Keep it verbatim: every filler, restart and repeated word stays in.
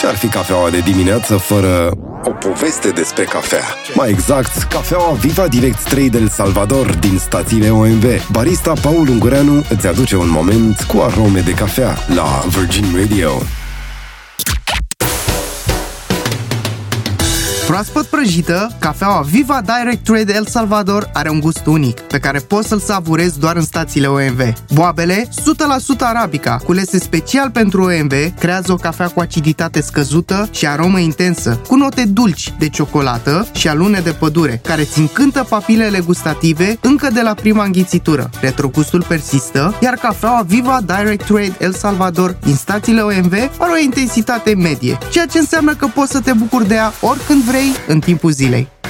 Ce-ar fi cafeaua de dimineață fără o poveste despre cafea? Mai exact, cafeaua Viva Direct trei del Salvador din stațiile O M V. Barista Paul Ungureanu îți aduce un moment cu arome de cafea la Virgin Radio. Proaspăt prăjită, cafeaua Viva Direct trei El Salvador are un gust unic, pe care poți să-l savurezi doar în stațiile O M V. Boabele, o sută la sută Arabica, culese special pentru O M V, creează o cafea cu aciditate scăzută și aromă intensă, cu note dulci de ciocolată și alune de pădure, care ți încântă papilele gustative încă de la prima înghițitură. Retrogustul persistă, iar cafeaua Viva Direct trei El Salvador din stațiile O M V are o intensitate medie, ceea ce înseamnă că poți să te bucuri de ea oricând vrei în timpul zilei.